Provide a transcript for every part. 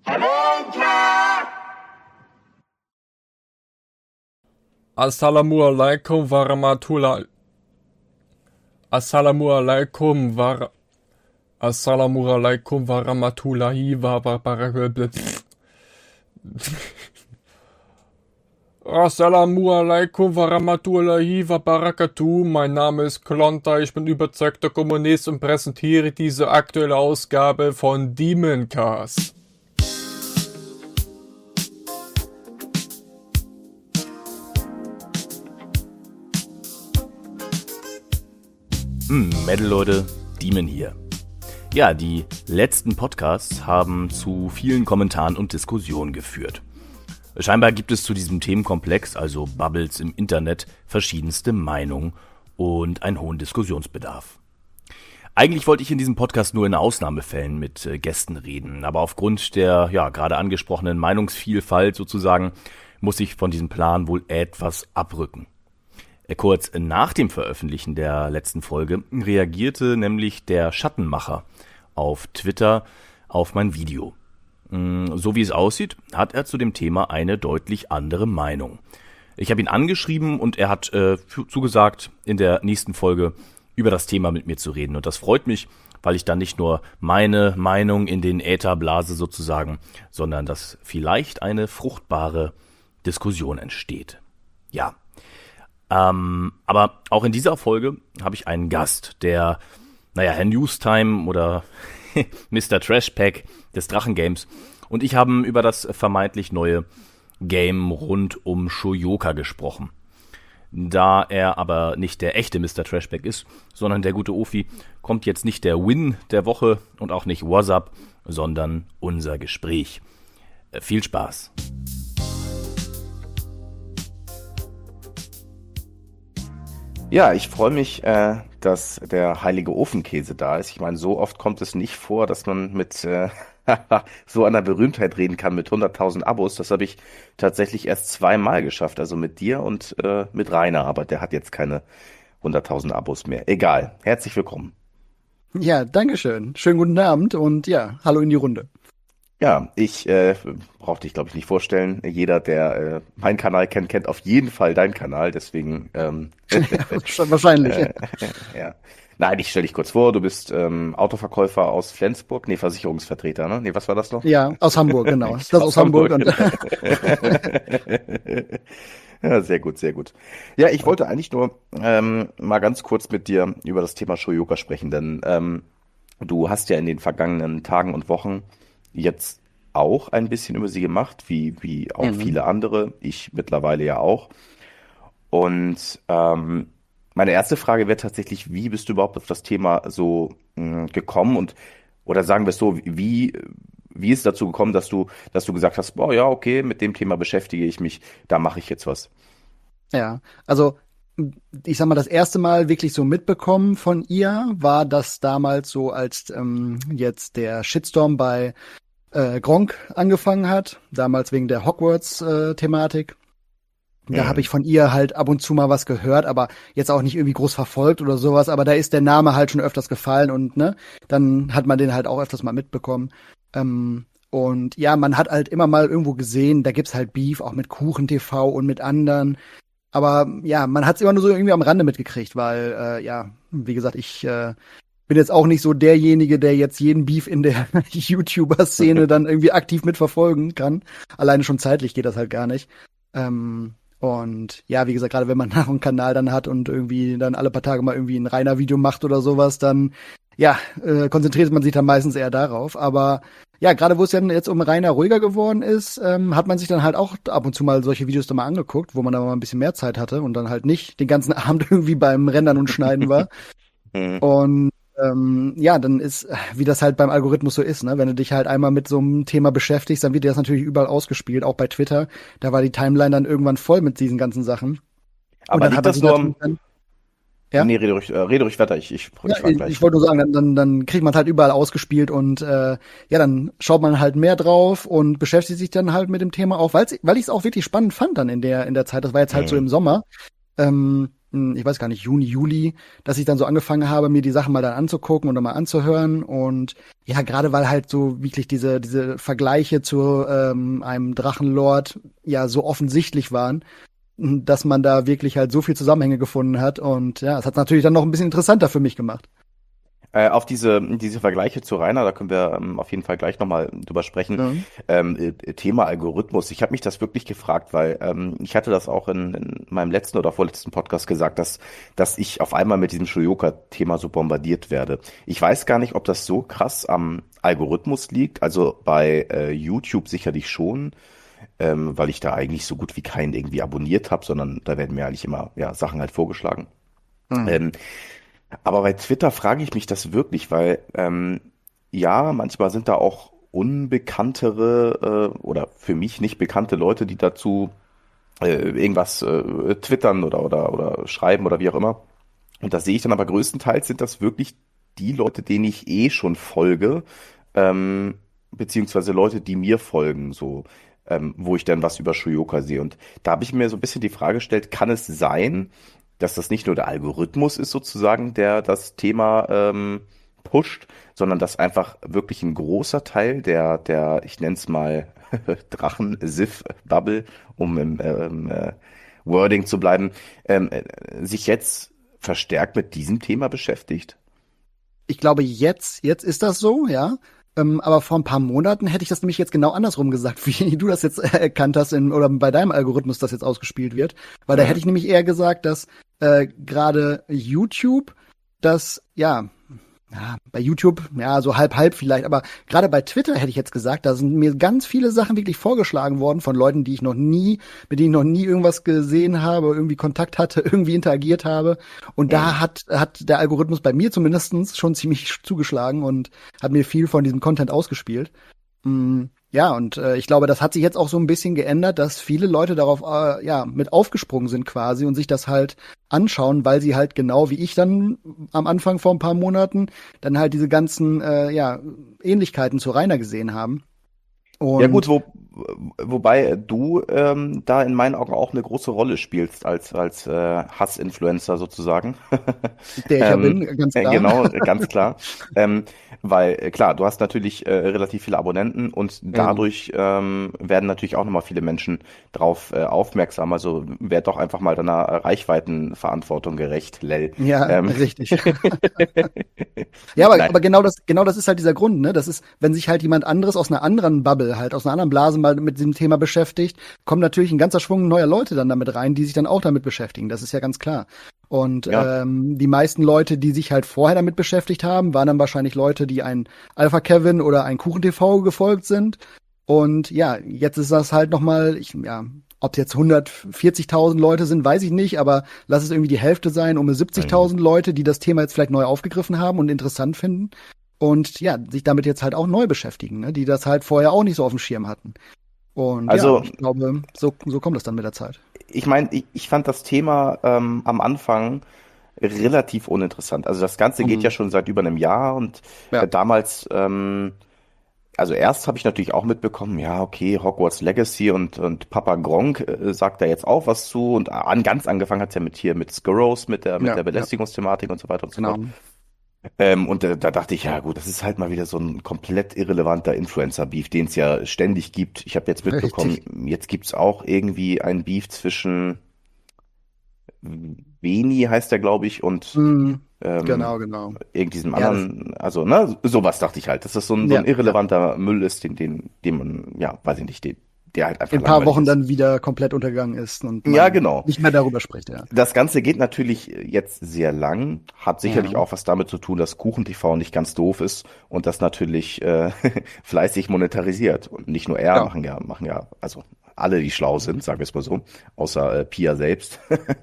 Assalamu alaikum warahmatullahi. Assalamu alaikum warahmatullahi wabarakatuh. Assalamu alaikum warahmatullahi wabarakatuh. Mein Name ist Klonta, ich bin überzeugter Kommunist und präsentiere diese aktuelle Ausgabe von Demoncast. Metal-Leute, Demon hier. Ja, die letzten Podcasts haben zu vielen Kommentaren und Diskussionen geführt. Scheinbar gibt es zu diesem Themenkomplex, also Bubbles im Internet, verschiedenste Meinungen und einen hohen Diskussionsbedarf. Eigentlich wollte ich in diesem Podcast nur in Ausnahmefällen mit Gästen reden, aber aufgrund der gerade angesprochenen Meinungsvielfalt sozusagen muss ich von diesem Plan wohl etwas abrücken. Kurz nach dem Veröffentlichen der letzten Folge reagierte nämlich der Schattenmacher auf Twitter auf mein Video. So wie es aussieht, hat er zu dem Thema eine deutlich andere Meinung. Ich habe ihn angeschrieben und er hat zugesagt, in der nächsten Folge über das Thema mit mir zu reden. Und das freut mich, weil ich dann nicht nur meine Meinung in den Äther blase sozusagen, sondern dass vielleicht eine fruchtbare Diskussion entsteht. Ja. Aber auch in dieser Folge habe ich einen Gast, der, Herr Newstime oder Mr. Trashpack des Drachengames und ich haben über das vermeintlich neue Game rund um Shoyoka gesprochen. Da er aber nicht der echte Mr. Trashpack ist, sondern der gute Ofi, kommt jetzt nicht der Win der Woche und auch nicht WhatsApp, sondern unser Gespräch. Viel Spaß! Ja, ich freue mich, dass der heilige Ofenkäse da ist. Ich meine, so oft kommt es nicht vor, dass man mit so einer Berühmtheit reden kann mit 100.000 Abos. Das habe ich tatsächlich erst 2-mal geschafft, also mit dir und mit Rainer, aber der hat jetzt keine 100.000 Abos mehr. Egal, herzlich willkommen. Ja, dankeschön. Schönen guten Abend und ja, hallo in die Runde. Ja, ich brauche dich, glaube ich, nicht vorstellen. Jeder, der meinen Kanal kennt, kennt auf jeden Fall deinen Kanal. Deswegen schon wahrscheinlich. Ja. Nein, ich stelle dich kurz vor. Du bist Autoverkäufer aus Flensburg. Nee, Versicherungsvertreter, ne? Nee, was war das noch? Ja, aus Hamburg, genau. Das aus Hamburg. Ja, sehr gut, sehr gut. Ja, ich wollte eigentlich nur mal ganz kurz mit dir über das Thema Shoyoka sprechen, denn du hast ja in den vergangenen Tagen und Wochen jetzt auch ein bisschen über sie gemacht, wie auch viele andere, ich mittlerweile ja auch. Und meine erste Frage wäre tatsächlich, wie bist du überhaupt auf das Thema so gekommen oder sagen wir es so, wie ist es dazu gekommen, dass du gesagt hast, boah, ja, okay, mit dem Thema beschäftige ich mich, da mache ich jetzt was. Ja, also ich sag mal, das erste Mal wirklich so mitbekommen von ihr war das damals so, als jetzt der Shitstorm bei Gronkh angefangen hat, damals wegen der Hogwarts-Thematik. Da habe ich von ihr halt ab und zu mal was gehört, aber jetzt auch nicht irgendwie groß verfolgt oder sowas, aber da ist der Name halt schon öfters gefallen und dann hat man den halt auch öfters mal mitbekommen. Und ja, man hat halt immer mal irgendwo gesehen, da gibt's halt Beef, auch mit Kuchen TV und mit anderen. Aber ja, man hat's immer nur so irgendwie am Rande mitgekriegt, weil, wie gesagt, ich bin jetzt auch nicht so derjenige, der jetzt jeden Beef in der YouTuber-Szene dann irgendwie aktiv mitverfolgen kann. Alleine schon zeitlich geht das halt gar nicht. Und ja, wie gesagt, gerade wenn man einen Kanal dann hat und irgendwie dann alle paar Tage mal irgendwie ein Rainer-Video macht oder sowas, dann konzentriert man sich dann meistens eher darauf. Aber ja, gerade wo es dann jetzt um Rainer ruhiger geworden ist, hat man sich dann halt auch ab und zu mal solche Videos da mal angeguckt, wo man dann mal ein bisschen mehr Zeit hatte und dann halt nicht den ganzen Abend irgendwie beim Rendern und Schneiden war. Und dann ist, wie das halt beim Algorithmus so ist, ne? Wenn du dich halt einmal mit so einem Thema beschäftigst, dann wird dir das natürlich überall ausgespielt, auch bei Twitter. Da war die Timeline dann irgendwann voll mit diesen ganzen Sachen. Aber liegt das nur am... Ja? Nee, rede ruhig weiter, ich gleich. Ich wollte nur sagen, dann kriegt man halt überall ausgespielt und dann schaut man halt mehr drauf und beschäftigt sich dann halt mit dem Thema auch, weil ich es auch wirklich spannend fand dann in der Zeit, das war jetzt halt so im Sommer. ich weiß gar nicht, Juni, Juli, dass ich dann so angefangen habe, mir die Sachen mal dann anzugucken und mal anzuhören. Und ja, gerade weil halt so wirklich diese Vergleiche zu einem Drachenlord ja so offensichtlich waren, dass man da wirklich halt so viel Zusammenhänge gefunden hat. Und ja, es hat natürlich dann noch ein bisschen interessanter für mich gemacht. Auf diese Vergleiche zu Rainer, da können wir auf jeden Fall gleich nochmal drüber sprechen. Thema Algorithmus. Ich habe mich das wirklich gefragt, weil ich hatte das auch in meinem letzten oder vorletzten Podcast gesagt, dass ich auf einmal mit diesem Shoyoka-Thema so bombardiert werde. Ich weiß gar nicht, ob das so krass am Algorithmus liegt. Also bei YouTube sicherlich schon, weil ich da eigentlich so gut wie keinen irgendwie abonniert habe, sondern da werden mir eigentlich immer Sachen halt vorgeschlagen. Aber bei Twitter frage ich mich das wirklich, weil manchmal sind da auch unbekanntere oder für mich nicht bekannte Leute, die dazu irgendwas twittern oder schreiben oder wie auch immer. Und das sehe ich dann aber größtenteils sind das wirklich die Leute, denen ich schon folge, beziehungsweise Leute, die mir folgen, so wo ich dann was über Shoyoka sehe. Und da habe ich mir so ein bisschen die Frage gestellt, kann es sein, dass das nicht nur der Algorithmus ist sozusagen, der das Thema pusht, sondern dass einfach wirklich ein großer Teil der ich nenne es mal Drachen-Sif-Bubble, um im Wording zu bleiben, sich jetzt verstärkt mit diesem Thema beschäftigt? Ich glaube, jetzt ist das so, ja. Aber vor ein paar Monaten hätte ich das nämlich jetzt genau andersrum gesagt, wie du das jetzt erkannt hast oder bei deinem Algorithmus das jetzt ausgespielt wird. Weil da hätte ich nämlich eher gesagt, dass gerade YouTube bei YouTube, so halb vielleicht, aber gerade bei Twitter hätte ich jetzt gesagt, da sind mir ganz viele Sachen wirklich vorgeschlagen worden von Leuten, mit denen ich noch nie irgendwas gesehen habe, irgendwie Kontakt hatte, irgendwie interagiert habe. Und da hat der Algorithmus bei mir zumindest schon ziemlich zugeschlagen und hat mir viel von diesem Content ausgespielt. Ja, und ich glaube, das hat sich jetzt auch so ein bisschen geändert, dass viele Leute darauf mit aufgesprungen sind quasi und sich das halt anschauen, weil sie halt genau wie ich dann am Anfang vor ein paar Monaten dann halt diese ganzen Ähnlichkeiten zu Rainer gesehen haben. Und ja gut, wobei du da in meinen Augen auch eine große Rolle spielst als Hass-Influencer sozusagen. Der ich ja bin, ganz klar. Genau, ganz klar. Weil klar, du hast natürlich relativ viele Abonnenten und dadurch werden natürlich auch nochmal viele Menschen drauf aufmerksam. Also werd doch einfach mal deiner Reichweitenverantwortung gerecht, Lel. Ja, richtig. Ja, aber genau das ist halt dieser Grund, ne? Das ist, wenn sich halt jemand anderes aus einer anderen Bubble, halt aus einer anderen Blase mal mit diesem Thema beschäftigt, kommt natürlich ein ganzer Schwung neuer Leute dann damit rein, die sich dann auch damit beschäftigen. Das ist ja ganz klar. Und die meisten Leute, die sich halt vorher damit beschäftigt haben, waren dann wahrscheinlich Leute, die ein Alpha Kevin oder ein Kuchen TV gefolgt sind. Und ja, jetzt ist das halt nochmal, ob jetzt 140.000 Leute sind, weiß ich nicht, aber lass es irgendwie die Hälfte sein, um 70.000 Leute, die das Thema jetzt vielleicht neu aufgegriffen haben und interessant finden. Und ja, sich damit jetzt halt auch neu beschäftigen, ne? Die das halt vorher auch nicht so auf dem Schirm hatten. Und also, ich glaube, so kommt das dann mit der Zeit. Ich meine, ich fand das Thema am Anfang relativ uninteressant. Also das Ganze geht ja schon seit über einem Jahr und damals, also erst habe ich natürlich auch mitbekommen, ja, okay, Hogwarts Legacy und Papa Gronk sagt da jetzt auch was zu und ganz angefangen hat's ja mit Skurrows, mit der Belästigungsthematik und so weiter und so fort. Und da dachte ich, ja gut, das ist halt mal wieder so ein komplett irrelevanter Influencer-Beef, den es ja ständig gibt. Ich habe jetzt mitbekommen, jetzt gibt's auch irgendwie ein Beef zwischen Beni heißt der, glaube ich, und genau. irgend diesem anderen, also ne, sowas dachte ich halt, dass das so ein irrelevanter Müll ist, den man, weiß ich nicht, der halt einfach in ein paar Wochen dann wieder komplett untergegangen ist und man nicht mehr darüber spricht. Ja. Das Ganze geht natürlich jetzt sehr lang, hat sicherlich auch was damit zu tun, dass Kuchen TV nicht ganz doof ist und das natürlich fleißig monetarisiert. Und nicht nur er, machen ja, also alle, die schlau sind, sagen wir es mal so, außer Pia selbst.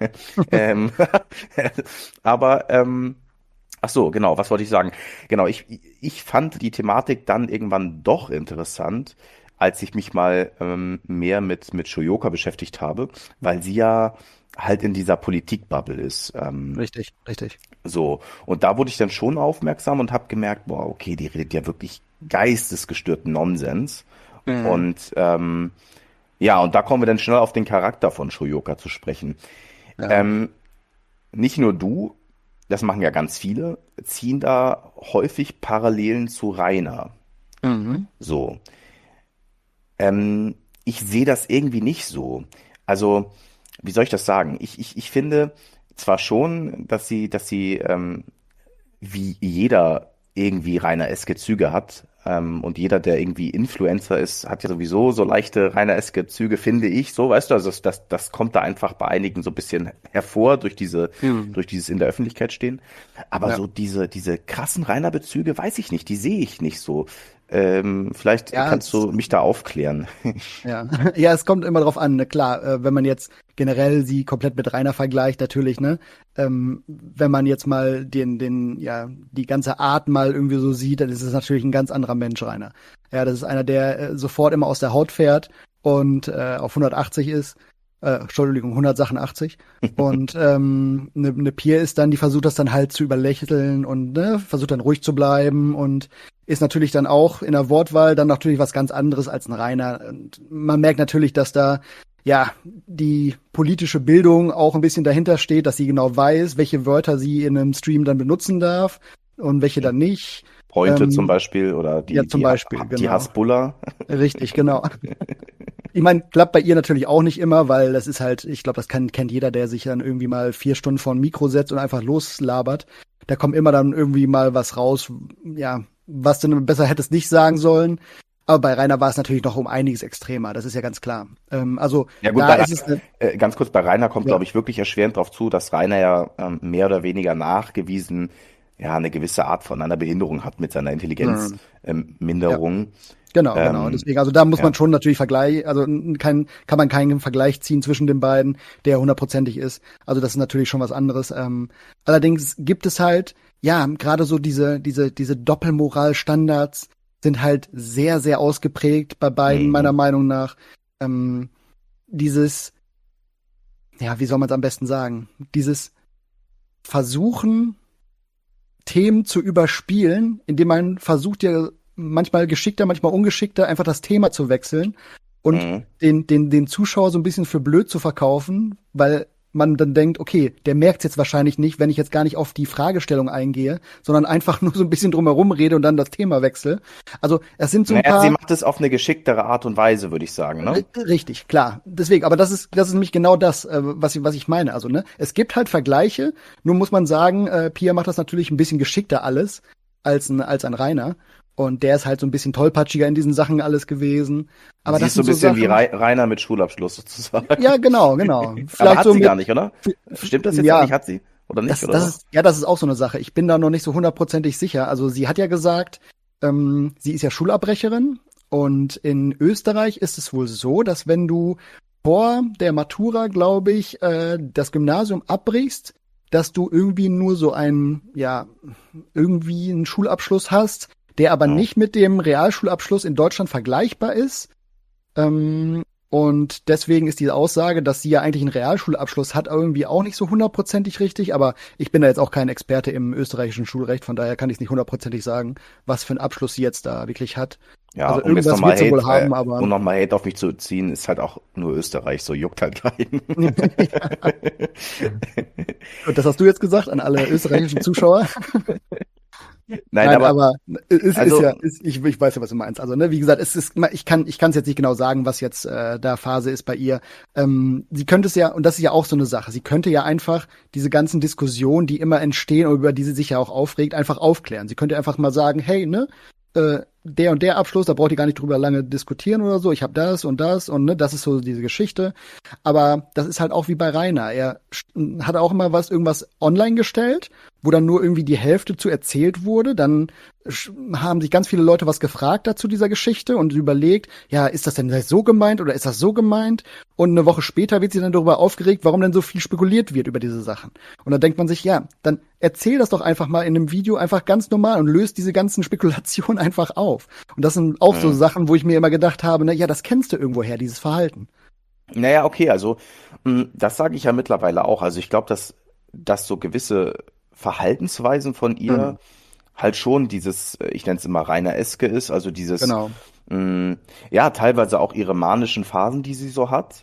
Aber ach so, genau, was wollte ich sagen? Genau, ich fand die Thematik dann irgendwann doch interessant, als ich mich mal mehr mit Shoyoka beschäftigt habe, weil sie ja halt in dieser Politikbubble ist. Richtig. So, und da wurde ich dann schon aufmerksam und habe gemerkt, boah, okay, die redet ja wirklich geistesgestörten Nonsens. Und und da kommen wir dann schnell auf den Charakter von Shoyoka zu sprechen. Ja. nicht nur du, das machen ja ganz viele, ziehen da häufig Parallelen zu Rainer. Mhm. So. Ich sehe das irgendwie nicht so. Also, wie soll ich das sagen? Ich finde zwar schon, dass sie wie jeder irgendwie Rainer-eske Züge hat. Und jeder, der irgendwie Influencer ist, hat ja sowieso so leichte Rainer-eske Züge, finde ich. So, weißt du, also das kommt da einfach bei einigen so ein bisschen hervor durch dieses in der Öffentlichkeit stehen. Aber Ja. so diese krassen Rainer-Bezüge, weiß ich nicht, die sehe ich nicht so. Vielleicht Ja, kannst du mich da aufklären. Ja, ja, es kommt immer drauf an, ne? Klar, wenn man jetzt generell sie komplett mit Rainer vergleicht, natürlich, ne? Wenn man jetzt mal die ganze Art mal irgendwie so sieht, dann ist es natürlich ein ganz anderer Mensch, Rainer. Ja, das ist einer, der sofort immer aus der Haut fährt und auf 180 ist. Entschuldigung, 186. Und eine Pia ist dann, die versucht das dann halt zu überlächeln und ne, versucht dann ruhig zu bleiben und ist natürlich dann auch in der Wortwahl dann natürlich was ganz anderes als ein Rainer. Und man merkt natürlich, dass da ja die politische Bildung auch ein bisschen dahinter steht, dass sie genau weiß, welche Wörter sie in einem Stream dann benutzen darf und welche dann nicht. Pointe zum Beispiel oder zum Beispiel, die genau. Hasbulla. Richtig, genau. Ich meine, klappt bei ihr natürlich auch nicht immer, weil das ist halt, ich glaube, das kennt jeder, der sich dann irgendwie mal 4 Stunden vor ein Mikro setzt und einfach loslabert. Da kommt immer dann irgendwie mal was raus, ja, was du besser hättest nicht sagen sollen. Aber bei Rainer war es natürlich noch um einiges extremer, das ist ja ganz klar. Also Ja gut, da ist es ganz kurz, bei Rainer kommt, Ja. glaube ich, wirklich erschwerend drauf zu, dass Rainer ja mehr oder weniger nachgewiesen eine gewisse Art von einer Behinderung hat mit seiner Intelligenzminderung. Genau. Deswegen, also da muss ja. man schon natürlich kann man keinen Vergleich ziehen zwischen den beiden, der 100%ig ist. Also das ist natürlich schon was anderes. Allerdings gibt es halt, ja, gerade so diese Doppelmoral-Standards sind halt sehr, sehr ausgeprägt bei beiden, meiner Meinung nach. Dieses, ja, wie soll man es am besten sagen? Dieses Versuchen, Themen zu überspielen, indem man versucht, ja manchmal geschickter, manchmal ungeschickter, einfach das Thema zu wechseln und den Zuschauer so ein bisschen für blöd zu verkaufen, weil man dann denkt, okay, der merkt's jetzt wahrscheinlich nicht, wenn ich jetzt gar nicht auf die Fragestellung eingehe, sondern einfach nur so ein bisschen drumherum rede und dann das Thema wechsle. Also es sind so ein paar... Sie macht es auf eine geschicktere Art und Weise, würde ich sagen, ne? Richtig, klar. Deswegen, aber das ist nämlich genau das, was ich meine. Also, ne, es gibt halt Vergleiche, nur muss man sagen, Pia macht das natürlich ein bisschen geschickter alles als ein Rainer. Und der ist halt so ein bisschen tollpatschiger in diesen Sachen alles gewesen. Aber Sie das ist so ein bisschen Sachen, wie Rainer mit Schulabschluss sozusagen. Ja, genau. Vielleicht Aber hat so sie gar nicht, oder? Stimmt das jetzt Ja. nicht? Hat sie? Oder nicht? Das ist auch so eine Sache. Ich bin da noch nicht so 100%ig sicher. Also sie hat ja gesagt, sie ist ja Schulabbrecherin und in Österreich ist es wohl so, dass wenn du vor der Matura, glaube ich, das Gymnasium abbrichst, dass du irgendwie nur so irgendwie einen Schulabschluss hast, der aber nicht mit dem Realschulabschluss in Deutschland vergleichbar ist. Und deswegen ist diese Aussage, dass sie ja eigentlich einen Realschulabschluss hat, irgendwie auch nicht so 100%ig richtig. Aber ich bin da jetzt auch kein Experte im österreichischen Schulrecht, von daher kann ich es nicht 100%ig sagen, was für einen Abschluss sie jetzt da wirklich hat. Ja, also um jetzt irgendwas nochmal wird sie wohl haben, aber um nochmal Hate auf mich zu ziehen, ist halt auch nur Österreich, so juckt halt keinen. Und das hast du jetzt gesagt an alle österreichischen Zuschauer? Nein, aber ich weiß ja, was du meinst. Also, ne, wie gesagt, ich kann es jetzt nicht genau sagen, was jetzt da Phase ist bei ihr. Sie könnte es ja, und das ist ja auch so eine Sache, sie könnte ja einfach diese ganzen Diskussionen, die immer entstehen und über die sie sich ja auch aufregt, einfach aufklären. Sie könnte einfach mal sagen, hey, ne, der und der Abschluss, da braucht ihr gar nicht drüber lange diskutieren oder so. Ich habe das und ne, das ist so diese Geschichte. Aber das ist halt auch wie bei Rainer. Er hat auch immer irgendwas online gestellt, wo dann nur irgendwie die Hälfte zu erzählt wurde. Dann haben sich ganz viele Leute was gefragt dazu dieser Geschichte und überlegt, ja, ist das denn so gemeint oder ist das so gemeint? Und eine Woche später wird sie dann darüber aufgeregt, warum denn so viel spekuliert wird über diese Sachen. Und dann denkt man sich, ja, dann erzähl das doch einfach mal in einem Video einfach ganz normal und löst diese ganzen Spekulationen einfach auf. Und das sind auch so Sachen, wo ich mir immer gedacht habe, na ja, das kennst du irgendwoher, dieses Verhalten. Naja, okay, also das sage ich ja mittlerweile auch. Also ich glaube, dass so gewisse Verhaltensweisen von ihr halt schon dieses, ich nenne es immer Rainer-eske ist, also dieses, Genau. ja, teilweise auch ihre manischen Phasen, die sie so hat.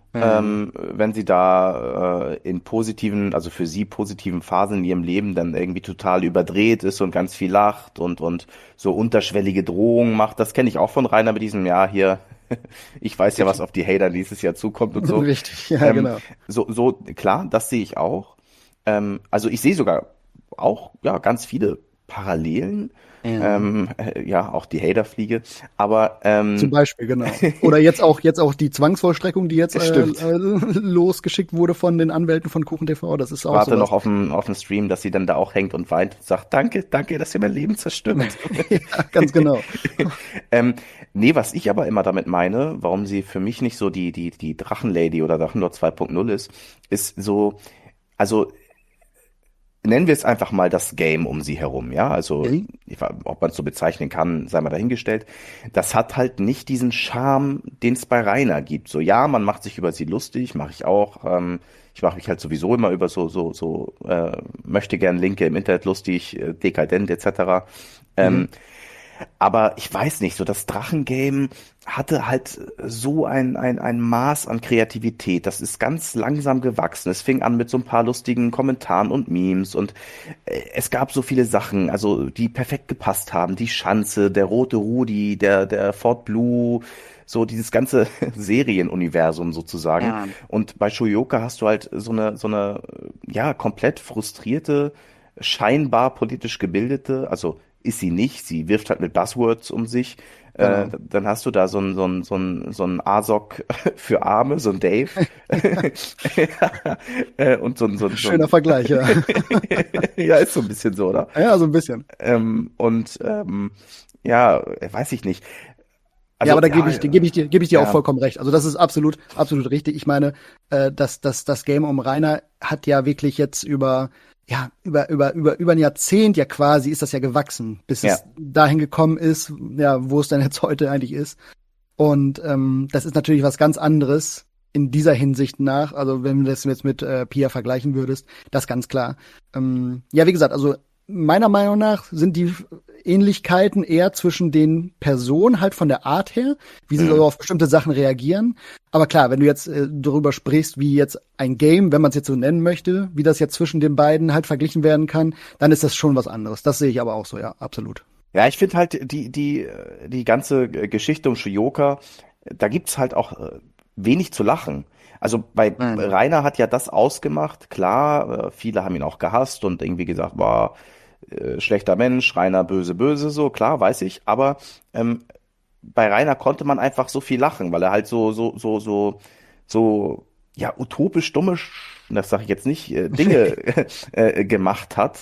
wenn sie da in positiven, also für sie positiven Phasen in ihrem Leben dann irgendwie total überdreht ist und ganz viel lacht und so unterschwellige Drohungen macht. Das kenne ich auch von Rainer mit diesem Jahr hier. Ich weiß ja, was auf die Hater dieses Jahr zukommt und so. Richtig, ja, genau. So, klar, das sehe ich auch. Also ich sehe sogar auch, ja, ganz viele Parallelen. Ja, auch die Haterfliege, aber zum Beispiel, genau. Oder jetzt auch die Zwangsvollstreckung, die jetzt losgeschickt wurde von den Anwälten von KuchenTV. Das ist auch warte sowas. noch auf den Stream, dass sie dann da auch hängt und weint und sagt, danke, dass ihr mein Leben zerstört. Ja, ganz genau. Nee, was ich aber immer damit meine, warum sie für mich nicht so die Drachenlady oder Drachenlord 2.0 ist so, also nennen wir es einfach mal das Game um sie herum, ja, also ob man es so bezeichnen kann, sei mal dahingestellt. Das hat halt nicht diesen Charme, den es bei Rainer gibt. So, ja, man macht sich über sie lustig, mache ich auch. Ich mache mich halt sowieso immer über so möchte gern Linke im Internet lustig, dekadent etc. Aber ich weiß nicht, so das Drachengame hatte halt so ein Maß an Kreativität. Das ist ganz langsam gewachsen. Es fing an mit so ein paar lustigen Kommentaren und Memes und es gab so viele Sachen, also die perfekt gepasst haben. Die Schanze, der rote Rudi, der Ford Blue, so dieses ganze Serienuniversum sozusagen. Ja. Und bei Shoyoka hast du halt so eine ja, komplett frustrierte, scheinbar politisch gebildete, also ist sie nicht, sie wirft halt mit Buzzwords um sich. Genau. Dann hast du da so ein Asok für Arme, so ein Dave. Und so ein schöner Vergleich, ja. Ja, ist so ein bisschen so, oder? Ja, so ein bisschen. Ja, weiß ich nicht. Also, ja, aber da gebe ich dir auch vollkommen recht. Also das ist absolut richtig. Ich meine, das Game um Rainer hat ja wirklich jetzt über ein Jahrzehnt ja quasi ist das ja gewachsen, bis es dahin gekommen ist, ja, wo es dann jetzt heute eigentlich ist. Und das ist natürlich was ganz anderes in dieser Hinsicht nach. Also wenn du das jetzt mit Pia vergleichen würdest, das ganz klar. Ja, wie gesagt, also meiner Meinung nach sind die Ähnlichkeiten eher zwischen den Personen halt von der Art her, wie sie so auf bestimmte Sachen reagieren. Aber klar, wenn du jetzt darüber sprichst, wie jetzt ein Game, wenn man es jetzt so nennen möchte, wie das jetzt zwischen den beiden halt verglichen werden kann, dann ist das schon was anderes. Das sehe ich aber auch so, ja, absolut. Ja, ich finde halt die ganze Geschichte um Shoyoka, da gibt's halt auch wenig zu lachen. Also bei Rainer hat ja das ausgemacht, klar, viele haben ihn auch gehasst und irgendwie gesagt, war schlechter Mensch, Rainer böse, so, klar, weiß ich, aber bei Rainer konnte man einfach so viel lachen, weil er halt so ja, utopisch dumme, das sage ich jetzt nicht, Dinge gemacht hat,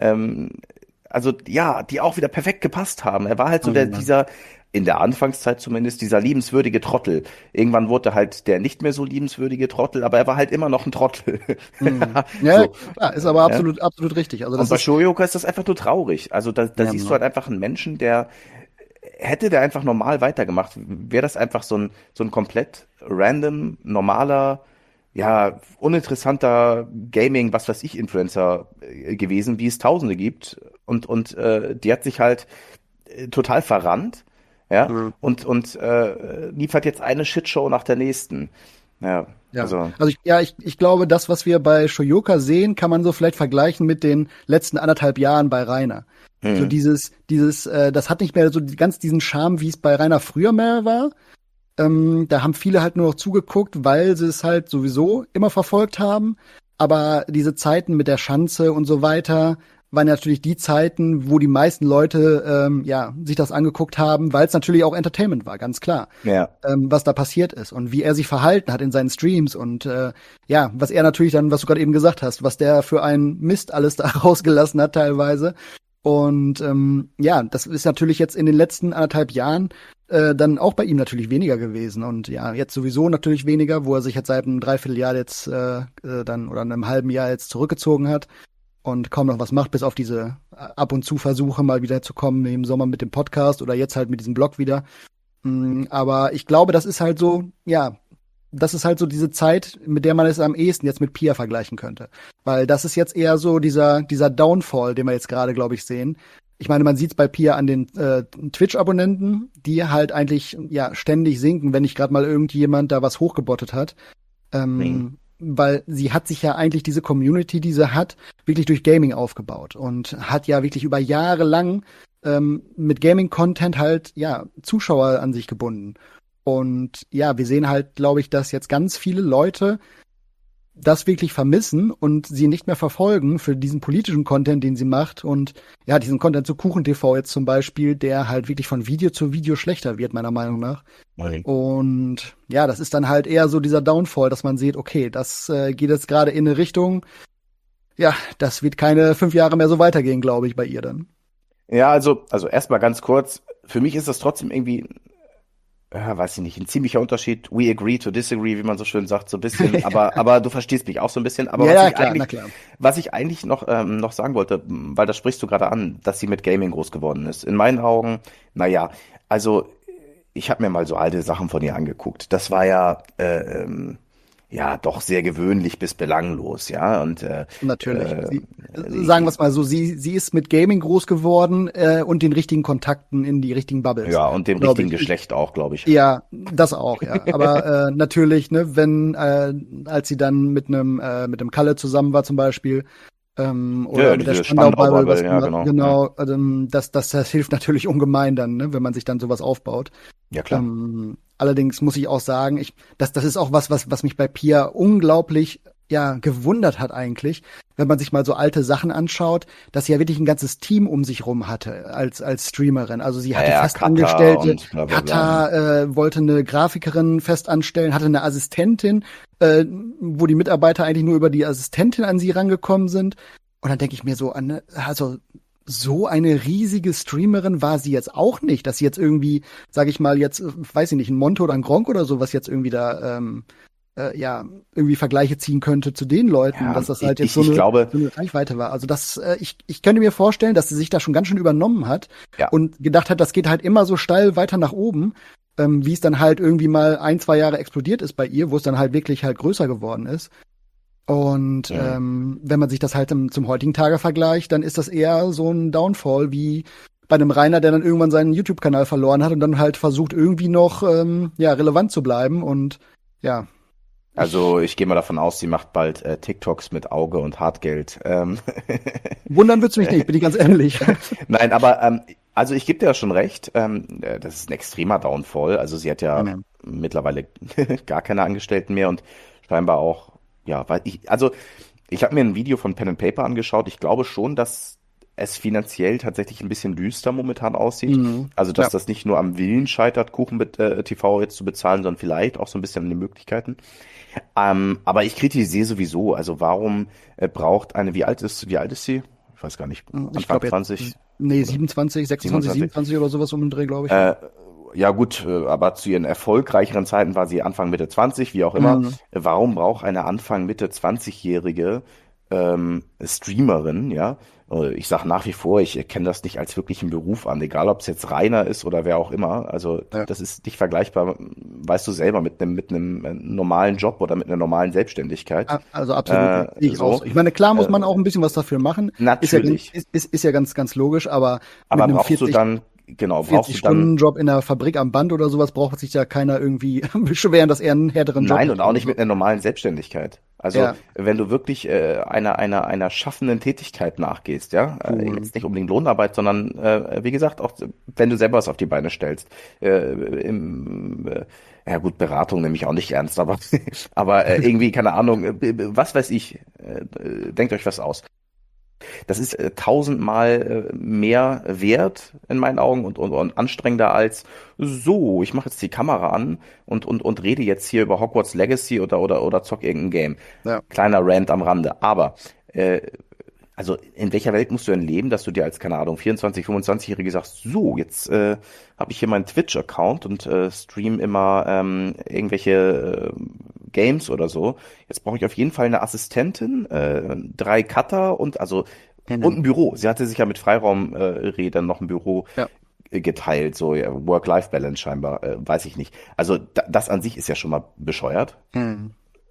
also ja, die auch wieder perfekt gepasst haben. Er war halt so dieser, in der Anfangszeit zumindest, dieser liebenswürdige Trottel. Irgendwann wurde halt der nicht mehr so liebenswürdige Trottel, aber er war halt immer noch ein Trottel. Ja, so. Klar, ist aber absolut richtig. Also das und bei Shoyoka ist das einfach nur traurig. Also da siehst du halt einfach einen Menschen, hätte der einfach normal weitergemacht, wäre das einfach so ein komplett random, normaler, ja, uninteressanter Gaming, was weiß ich, Influencer gewesen, wie es Tausende gibt. Und die hat sich halt total verrannt. Ja, und liefert jetzt eine Shitshow nach der nächsten. Ja. Also ich glaube, das, was wir bei Shoyoka sehen, kann man so vielleicht vergleichen mit den letzten 1,5 Jahren bei Rainer. So dieses, das hat nicht mehr so ganz diesen Charme, wie es bei Rainer früher mehr war. Da haben viele halt nur noch zugeguckt, weil sie es halt sowieso immer verfolgt haben. Aber diese Zeiten mit der Schanze und so weiter waren natürlich die Zeiten, wo die meisten Leute sich das angeguckt haben, weil es natürlich auch Entertainment war, ganz klar. Ja. Was da passiert ist und wie er sich verhalten hat in seinen Streams und was er natürlich dann, was du gerade eben gesagt hast, was der für einen Mist alles da rausgelassen hat teilweise. Und das ist natürlich jetzt in den letzten 1,5 Jahren dann auch bei ihm natürlich weniger gewesen. Und ja, jetzt sowieso natürlich weniger, wo er sich jetzt seit einem Dreivierteljahr jetzt dann oder einem halben Jahr jetzt zurückgezogen hat und kaum noch was macht, bis auf diese ab und zu Versuche mal wieder zu kommen im Sommer mit dem Podcast oder jetzt halt mit diesem Blog wieder. Aber ich glaube, das ist halt so, das ist halt so diese Zeit, mit der man es am ehesten jetzt mit Pia vergleichen könnte. Weil das ist jetzt eher so dieser Downfall, den wir jetzt gerade, glaube ich, sehen. Ich meine, man sieht es bei Pia an den Twitch-Abonnenten, die halt eigentlich ständig sinken, wenn nicht gerade mal irgendjemand da was hochgebottet hat. Weil sie hat sich ja eigentlich diese Community, die sie hat, wirklich durch Gaming aufgebaut und hat ja wirklich über Jahre lang mit Gaming-Content halt, ja, Zuschauer an sich gebunden. Und ja, wir sehen halt, glaube ich, dass jetzt ganz viele Leute das wirklich vermissen und sie nicht mehr verfolgen für diesen politischen Content, den sie macht. Und ja, diesen Content zu KuchenTV jetzt zum Beispiel, der halt wirklich von Video zu Video schlechter wird, meiner Meinung nach. Nein. Und ja, das ist dann halt eher so dieser Downfall, dass man sieht, okay, das geht jetzt gerade in eine Richtung, ja, das wird keine 5 Jahre mehr so weitergehen, glaube ich, bei ihr dann. Ja, also erstmal ganz kurz. Für mich ist das trotzdem irgendwie, weiß ich nicht, ein ziemlicher Unterschied. We agree to disagree, wie man so schön sagt, so ein bisschen. Aber du verstehst mich auch so ein bisschen. Aber Ja, klar. was ich eigentlich noch sagen wollte, weil das sprichst du gerade an, dass sie mit Gaming groß geworden ist. In meinen Augen, naja, also ich habe mir mal so alte Sachen von ihr angeguckt. Das war ja ja doch sehr gewöhnlich bis belanglos, ja. Und Natürlich. Sagen wir es mal so, sie ist mit Gaming groß geworden und den richtigen Kontakten in die richtigen Bubbles. ja, und dem richtigen Geschlecht auch, glaube ich. Ja, das auch, ja. Aber natürlich, ne, wenn als sie dann mit einem Kalle zusammen war zum Beispiel, oder Ja, mit der diese Spandau-Bubble, Spandau-Bubble, ja, genau. das hilft natürlich ungemein dann, ne, wenn man sich dann sowas aufbaut. Ja, klar. Allerdings muss ich auch sagen, das ist auch was mich bei Pia unglaublich gewundert hat eigentlich, wenn man sich mal so alte Sachen anschaut, dass sie ja wirklich ein ganzes Team um sich rum hatte als Streamerin. Also sie hatte Ja, Festangestellte, Kata und bla, bla, bla. Kata wollte eine Grafikerin fest anstellen, hatte eine Assistentin, wo die Mitarbeiter eigentlich nur über die Assistentin an sie rangekommen sind. Und dann denke ich mir so also so eine riesige Streamerin war sie jetzt auch nicht, dass sie jetzt irgendwie, sage ich mal jetzt, weiß ich nicht, ein Monte oder ein Gronk oder so, was jetzt irgendwie da irgendwie Vergleiche ziehen könnte zu den Leuten, Ja, dass das halt jetzt ich glaube, so eine Reichweite war. Also das, ich könnte mir vorstellen, dass sie sich da schon ganz schön übernommen hat Ja. und gedacht hat, das geht halt immer so steil weiter nach oben, wie es dann halt irgendwie mal 1-2 Jahre explodiert ist bei ihr, wo es dann halt wirklich halt größer geworden ist. Und Ja. wenn man sich das halt zum heutigen Tage vergleicht, dann ist das eher so ein Downfall wie bei einem Rainer, der dann irgendwann seinen YouTube-Kanal verloren hat und dann halt versucht irgendwie noch relevant zu bleiben und ja. Also ich gehe mal davon aus, sie macht bald TikToks mit Auge und Hartgeld. Wundern wird's mich nicht, bin ich ganz ehrlich. Nein, aber also ich gebe dir ja schon recht, das ist ein extremer Downfall. Also sie hat ja Ja. mittlerweile gar keine Angestellten mehr und scheinbar auch, ja, weil ich habe mir ein Video von Pen and Paper angeschaut. Ich glaube schon, dass es finanziell tatsächlich ein bisschen düster momentan aussieht. Mhm. Also dass Ja. das nicht nur am Willen scheitert, Kuchen mit TV jetzt zu bezahlen, sondern vielleicht auch so ein bisschen an den Möglichkeiten. Aber ich kritisiere sowieso, also warum braucht wie alt ist sie? Ich weiß gar nicht, Ich Anfang glaube 20? 27, 26, 27 oder sowas um den Dreh, glaube ich. Ja gut, aber zu ihren erfolgreicheren Zeiten war sie Anfang Mitte 20, wie auch immer. Mhm. Warum braucht eine Anfang Mitte 20-jährige Streamerin, ja? Ich sage nach wie vor, ich erkenne das nicht als wirklichen Beruf an, egal ob es jetzt Rainer ist oder wer auch immer. Also Ja. das ist nicht vergleichbar, weißt du selber, mit einem normalen Job oder mit einer normalen Selbstständigkeit. Also absolut, sehe ich so. auch so. Ich meine, klar muss man auch ein bisschen was dafür machen. Natürlich. Ist ja ganz logisch, aber Aber mit einem brauchst du dann, genau, brauchst du dann 40-Stunden-Job in der Fabrik am Band oder sowas braucht sich ja keiner irgendwie beschweren, dass er einen härteren Job Nein, hat. und auch nicht mit einer normalen Selbstständigkeit. Also Ja. wenn du wirklich einer schaffenden Tätigkeit nachgehst, ja, jetzt nicht unbedingt Lohnarbeit, sondern wie gesagt, auch wenn du selber was auf die Beine stellst, ja gut, Beratung nehme ich auch nicht ernst, aber aber irgendwie, keine Ahnung, was weiß ich, denkt euch was aus. Das ist 1000-mal mehr wert in meinen Augen und anstrengender als so, ich mache jetzt die Kamera an und rede jetzt hier über Hogwarts Legacy oder zock irgendein Game. Ja. Kleiner Rant am Rande. Aber also in welcher Welt musst du denn leben, dass du dir als, keine Ahnung, 24, 25-Jährige sagst, so, jetzt habe ich hier meinen Twitch-Account und stream immer irgendwelche Games oder so. Jetzt brauche ich auf jeden Fall eine Assistentin, 3 Cutter und ein Büro. Sie hatte sich ja mit Freiraumrädern noch ein Büro Ja. geteilt, so ja, Work-Life-Balance scheinbar, weiß ich nicht. Also das an sich ist ja schon mal bescheuert. Hm.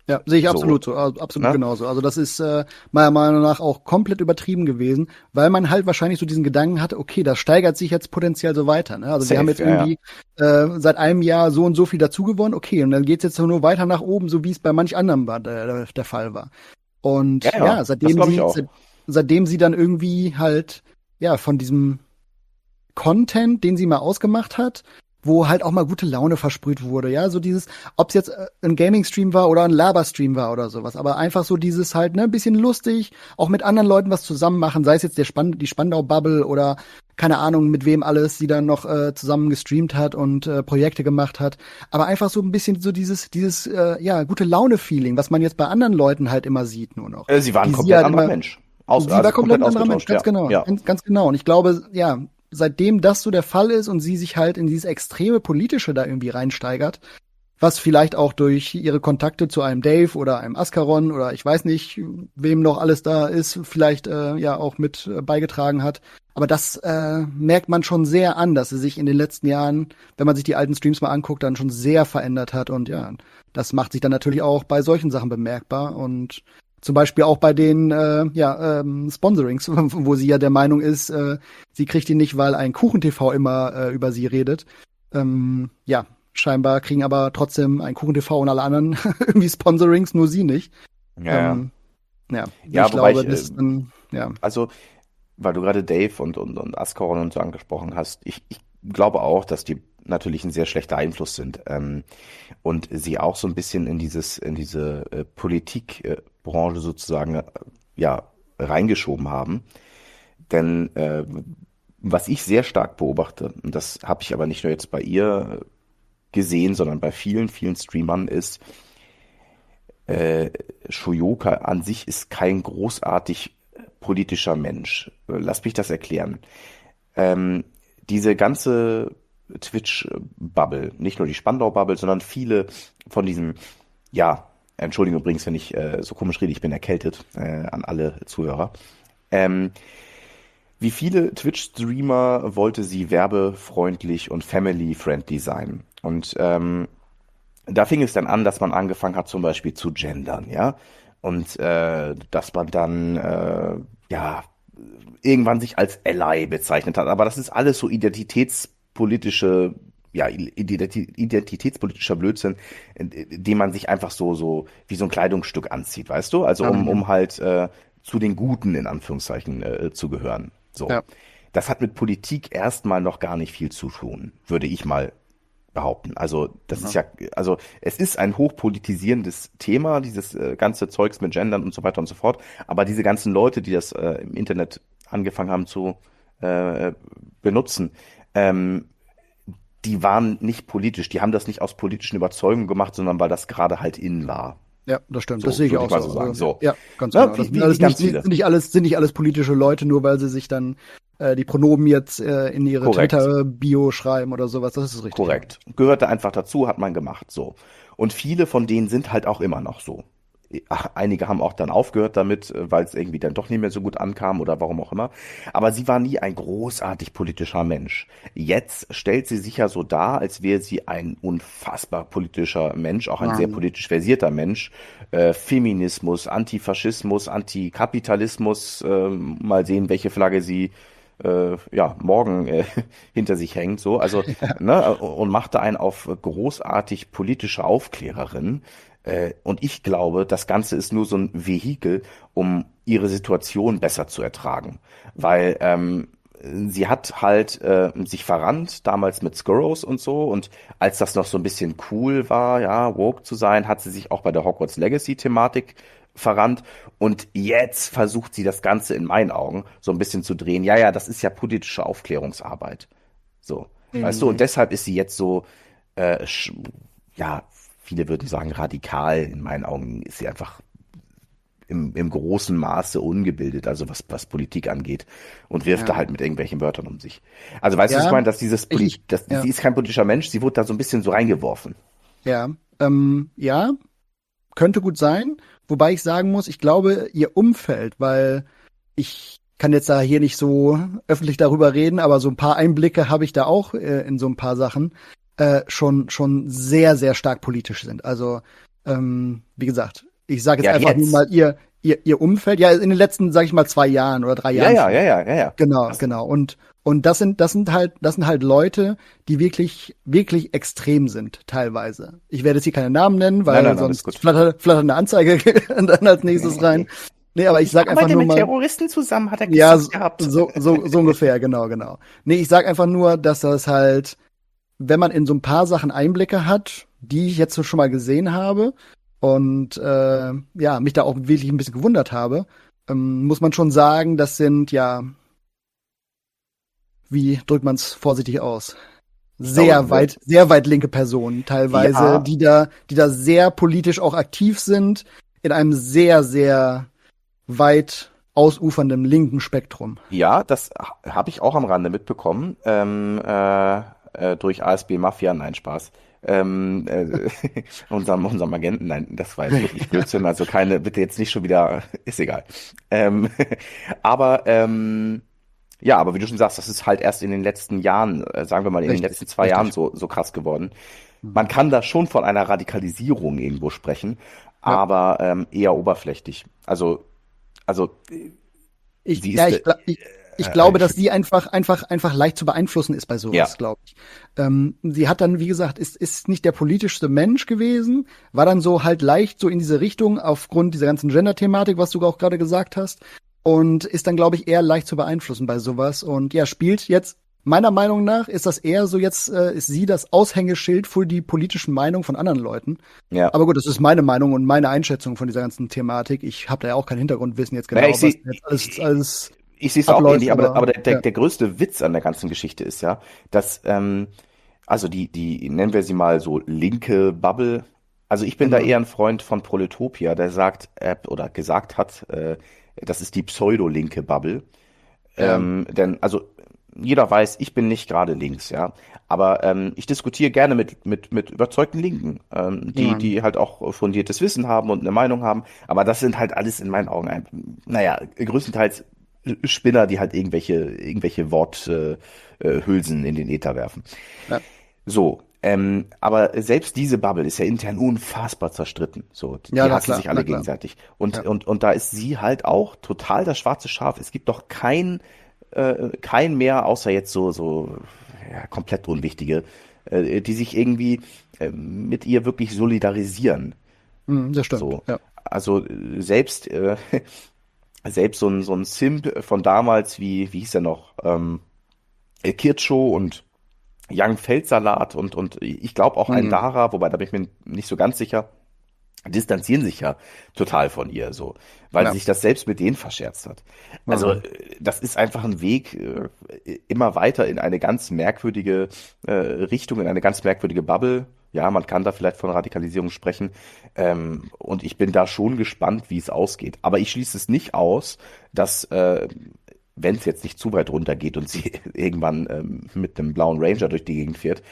Ja, sehe ich So, absolut so, absolut ne? genauso. Also das ist meiner Meinung nach auch komplett übertrieben gewesen, weil man halt wahrscheinlich so diesen Gedanken hatte, okay, das steigert sich jetzt potenziell so weiter. Ne? Also wir haben Safe, jetzt ja, ja. irgendwie seit einem Jahr so und so viel dazu gewonnen, okay, und dann geht's jetzt nur weiter nach oben, so wie es bei manch anderem der Fall war. Und Ja, ja, das seitdem glaube ich auch. seitdem sie dann irgendwie halt ja von diesem Content, den sie mal ausgemacht hat, wo halt auch mal gute Laune versprüht wurde, ja, so dieses, ob es jetzt ein Gaming-Stream war oder ein Laber-Stream war oder sowas, aber einfach so dieses halt, ne, ein bisschen lustig, auch mit anderen Leuten was zusammen machen, sei es jetzt die Spandau-Bubble oder keine Ahnung, mit wem alles sie dann noch zusammen gestreamt hat und Projekte gemacht hat, aber einfach so ein bisschen so dieses ja, gute Laune-Feeling, was man jetzt bei anderen Leuten halt immer sieht nur noch. Sie war ein Die sie komplett halt anderer immer, Mensch. sie war komplett ein anderer Mensch, ausgetauscht, ganz genau, ja. ganz genau. Und ich glaube, ja, seitdem das so der Fall ist und sie sich halt in dieses extreme Politische da irgendwie reinsteigert, was vielleicht auch durch ihre Kontakte zu einem Dave oder einem Ascaron oder ich weiß nicht, wem noch alles da ist, vielleicht ja auch mit beigetragen hat. Aber das merkt man schon sehr an, dass sie sich in den letzten Jahren, wenn man sich die alten Streams mal anguckt, dann schon sehr verändert hat. Und ja, das macht sich dann natürlich auch bei solchen Sachen bemerkbar. Und zum Beispiel auch bei den Sponsorings, wo sie ja der Meinung ist, sie kriegt ihn nicht, weil ein KuchenTV immer über sie redet. Ja, scheinbar kriegen aber trotzdem ein KuchenTV und alle anderen irgendwie Sponsorings, nur sie nicht. Ja, Ja, ja, ich wobei glaube, das ist dann, ja. also, weil du gerade Dave und Ascaron und so angesprochen hast, ich glaube auch, dass die natürlich ein sehr schlechter Einfluss sind und sie auch so ein bisschen in diese Politikbranche sozusagen ja reingeschoben haben. Denn was ich sehr stark beobachte, und das habe ich aber nicht nur jetzt bei ihr gesehen, sondern bei vielen, vielen Streamern ist, Shoyoka an sich ist kein großartig politischer Mensch. Lass mich das erklären. Diese ganze Twitch-Bubble, nicht nur die Spandau-Bubble, sondern viele von diesen, ja, Entschuldigung übrigens, wenn ich so komisch rede, ich bin erkältet, an alle Zuhörer. Wie viele Twitch-Streamer wollte sie werbefreundlich und family-friendly sein? Und da fing es dann an, dass man angefangen hat, zum Beispiel zu gendern, ja. Und dass man dann ja irgendwann sich als Ally bezeichnet hat. Aber das ist alles so identitätspolitischer Blödsinn, den man sich einfach so wie so ein Kleidungsstück anzieht, weißt du? Also um halt zu den Guten in Anführungszeichen zu gehören. So. Ja. Das hat mit Politik erstmal noch gar nicht viel zu tun, würde ich mal behaupten. Also das ist ja, also es ist ein hochpolitisierendes Thema, dieses ganze Zeugs mit Gendern und so weiter und so fort. Aber diese ganzen Leute, die das im Internet angefangen haben zu benutzen, die waren nicht politisch. Die haben das nicht aus politischen Überzeugungen gemacht, sondern weil das gerade halt in war. Ja, das stimmt. So, Das sehe ich würde auch ich mal so. so sagen. Also, So. ja, ganz Ja, genau. Das wie sind alles ganz nicht, viele. sind nicht alles politische Leute, nur weil sie sich dann die Pronomen jetzt in ihre Korrekt. Twitter-Bio schreiben oder sowas. Das ist richtig. Korrekt. Gehörte einfach dazu, hat man gemacht, so. Und viele von denen sind halt auch immer noch so. Einige haben auch dann aufgehört damit, weil es irgendwie dann doch nicht mehr so gut ankam oder warum auch immer. Aber sie war nie ein großartig politischer Mensch. Jetzt stellt sie sich ja so dar, als wäre sie ein unfassbar politischer Mensch, auch ein sehr politisch versierter Mensch. Feminismus, Antifaschismus, Antikapitalismus, mal sehen, welche Flagge sie morgen hinter sich hängt, so, also, ne, und machte einen auf großartig politische Aufklärerin. Und ich glaube, das Ganze ist nur so ein Vehikel, um ihre Situation besser zu ertragen. Weil sie hat halt sich verrannt, damals mit Skurrows und so. Und als das noch so ein bisschen cool war, ja, woke zu sein, hat sie sich auch bei der Hogwarts Legacy-Thematik verrannt. Und jetzt versucht sie das Ganze in meinen Augen so ein bisschen zu drehen. Ja, das ist ja politische Aufklärungsarbeit. So, weißt du, und deshalb ist sie jetzt so, viele würden sagen radikal. In meinen Augen ist sie einfach im großen Maße ungebildet, also was Politik angeht, und wirft da halt mit irgendwelchen Wörtern um sich. Also weißt du, was ich meine, dass sie ist kein politischer Mensch, sie wurde da so ein bisschen so reingeworfen. Ja, könnte gut sein, wobei ich sagen muss, ich glaube, ihr Umfeld, weil ich kann jetzt da hier nicht so öffentlich darüber reden, aber so ein paar Einblicke habe ich da auch in so ein paar Sachen, schon sehr, sehr stark politisch sind. Also Wie gesagt, ich sage jetzt Ja, einfach nur mal ihr Umfeld, ja, in den letzten, sag ich mal, 2 Jahren oder 3 Jahren. Ja. Genau. Und das sind halt Leute, die wirklich, wirklich extrem sind, teilweise. Ich werde jetzt hier keine Namen nennen, weil Nein, sonst flattert eine Anzeige dann als nächstes rein. Nee, aber ich sag einfach nur mal. Terroristen zusammen, hat er Ja, gehabt. so ungefähr, genau. Nee, ich sag einfach nur, dass das halt, wenn man in so ein paar Sachen Einblicke hat, die ich jetzt so schon mal gesehen habe und mich da auch wirklich ein bisschen gewundert habe, muss man schon sagen, das sind wie drückt man es vorsichtig aus? Sehr weit linke Personen teilweise, die da sehr politisch auch aktiv sind, in einem sehr, sehr weit ausufernden linken Spektrum. Ja, das habe ich auch am Rande mitbekommen, durch ASB Mafia, nein, Spaß. Unserem Agenten, nein, das war jetzt wirklich Blödsinn, also bitte jetzt nicht schon wieder, ist egal. Aber wie du schon sagst, das ist halt erst in den letzten Jahren, sagen wir mal in den letzten 2 Jahren so krass geworden. Man kann da schon von einer Radikalisierung irgendwo sprechen, aber eher oberflächlich. Ich glaube, dass sie einfach leicht zu beeinflussen ist bei sowas, glaube ich. Sie hat dann, wie gesagt, ist nicht der politischste Mensch gewesen, war dann so halt leicht so in diese Richtung aufgrund dieser ganzen Gender-Thematik, was du auch gerade gesagt hast, und ist dann, glaube ich, eher leicht zu beeinflussen bei sowas und spielt jetzt, meiner Meinung nach, ist das eher so jetzt, ist sie das Aushängeschild für die politischen Meinungen von anderen Leuten. Ja. Aber gut, das ist meine Meinung und meine Einschätzung von dieser ganzen Thematik. Ich habe da ja auch kein Hintergrundwissen jetzt genau, was jetzt alles ich sehe es auch ähnlich, aber der größte Witz an der ganzen Geschichte ist ja, dass, also die nennen wir sie mal so linke Bubble. Also ich bin da eher ein Freund von Proletopia, der sagt, oder gesagt hat, das ist die pseudo-linke Bubble. Denn, also, jeder weiß, ich bin nicht gerade links, ja. Aber ich diskutiere gerne mit überzeugten Linken, die halt auch fundiertes Wissen haben und eine Meinung haben. Aber das sind halt alles in meinen Augen, größtenteils Spinner, die halt irgendwelche Worthülsen in den Äther werfen. Ja. So, aber selbst diese Bubble ist ja intern unfassbar zerstritten. So, die hassen sich alle gegenseitig. Und da ist sie halt auch total das schwarze Schaf. Es gibt doch kein mehr, außer jetzt so komplett Unwichtige, die sich irgendwie mit ihr wirklich solidarisieren. Das stimmt. So. Ja. Also selbst so ein Simp von damals, wie hieß er noch, Kircho und Young Feldsalat und ich glaube auch ein Dara, wobei da bin ich mir nicht so ganz sicher, distanzieren sich ja total von ihr, so, weil sie sich das selbst mit denen verscherzt hat. Also das ist einfach ein Weg immer weiter in eine ganz merkwürdige Richtung, in eine ganz merkwürdige Bubble. Ja, man kann da vielleicht von Radikalisierung sprechen. Und ich bin da schon gespannt, wie es ausgeht. Aber ich schließe es nicht aus, dass wenn es jetzt nicht zu weit runtergeht und sie irgendwann mit einem blauen Ranger durch die Gegend fährt,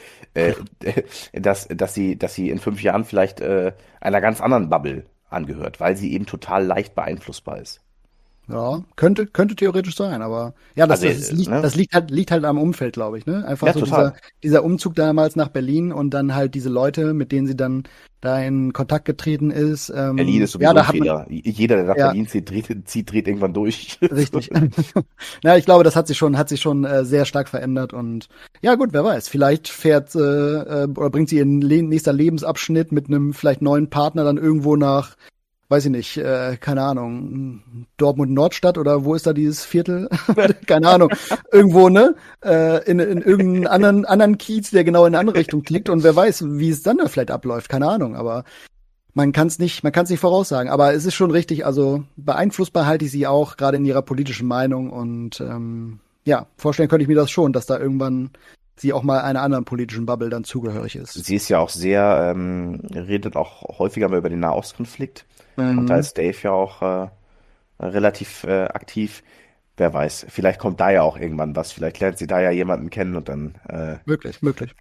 dass sie in 5 Jahren vielleicht einer ganz anderen Bubble angehört, weil sie eben total leicht beeinflussbar ist. Ja, könnte theoretisch sein, aber ja, das liegt halt am Umfeld, glaube ich, ne? Einfach so dieser Umzug damals nach Berlin und dann halt diese Leute, mit denen sie dann da in Kontakt getreten ist. Berlin ist sowieso ein Fehler. Jeder, der nach Berlin zieht, dreht irgendwann durch. Richtig. Ja, ich glaube, das hat sich schon sehr stark verändert und ja gut, wer weiß, vielleicht fährt oder bringt sie ihren nächster Lebensabschnitt mit einem vielleicht neuen Partner dann irgendwo nach, weiß ich nicht, keine Ahnung, Dortmund-Nordstadt oder wo ist da dieses Viertel? Keine Ahnung. Irgendwo, ne? In irgendeinen anderen Kiez, der genau in eine andere Richtung klickt und wer weiß, wie es dann da vielleicht abläuft. Keine Ahnung, aber man kann es nicht voraussagen. Aber es ist schon richtig, also beeinflussbar halte ich sie auch, gerade in ihrer politischen Meinung und vorstellen könnte ich mir das schon, dass da irgendwann sie auch mal einer anderen politischen Bubble dann zugehörig ist. Sie ist ja auch sehr, redet auch häufiger mal über den Nahostkonflikt. Und da ist Dave ja auch relativ aktiv. Wer weiß, vielleicht kommt da ja auch irgendwann was. Vielleicht lernt sie da ja jemanden kennen und dann Möglich.